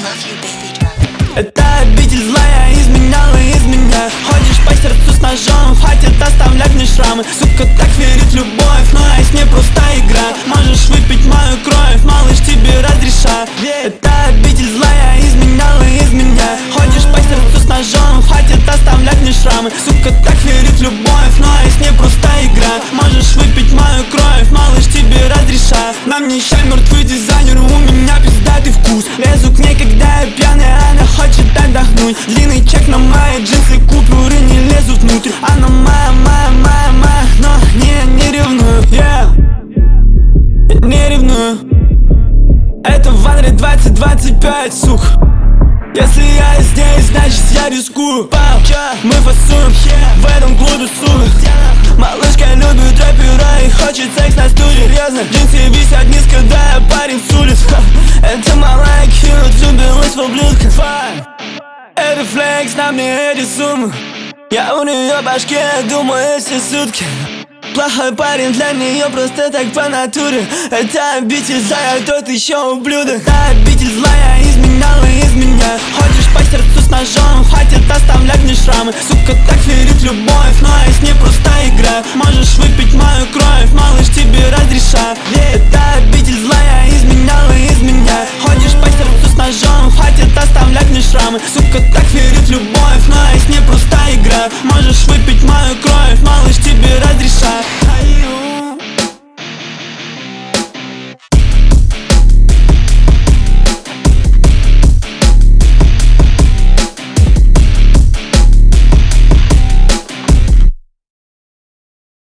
Это обитель злая изменяла из меня. Ходишь по сердцу с ножом, хватит оставлять мне шрамы. Сука так верит в любовь, но есть не просто игра. Можешь выпить мою кровь, малыш, тебе разрешаю. Это обитель злая изменяла из меня. Ходишь по сердцу с ножом, хватит оставлять мне шрамы. Сука так верит в любовь, но есть не просто игра. Можешь выпить мою кровь, малыш, тебе разрешаю. На мне ща мертвый дизайнер, у меня пиздатый вкус. Лезу к ней, когда я пьяный, она хочет отдохнуть. Длинный чек на мои джинсы, купюры не лезут внутрь. Она моя, но не ревную, не ревную. Это в Анре 2025, сука. Если я здесь, значит я рискую. Мы фасуем в этом клубе, сука. Малышка любит рэпера и хочет секс на студии. Серьезно, джинсы висят низко, да я парень с улиц. Это малая кьют, влюбилась в ублюдка. Это флекс, на мне эти суммы. Я у нее башке, думаю, все сутки. Плохой парень для нее, просто так по натуре. Это обитель злая, тот еще ублюдок. Это обитель злая изменяла из меня. Ходишь по сердцу с ножом, хватит оставлять мне шрамы. Сука так верит в любовь, но есть не просто игра. Можешь выпить мою кровь, малыш, тебе разрешаю. Это обитель злая изменяла из меня. Ходишь по сердцу с ножом, хватит оставлять мне шрамы. Сука так верит в любовь, но есть не просто игра. Можешь выпить мою